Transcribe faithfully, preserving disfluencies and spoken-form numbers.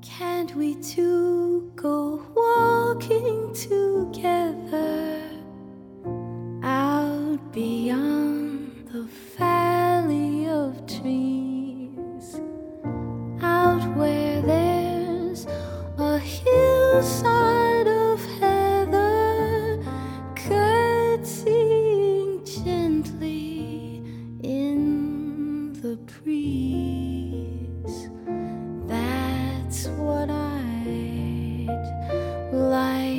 Can't we two go walking together out beyond the valley of trees, out where there's a hillside of heather curtsying gently in the breeze? That's what I'd like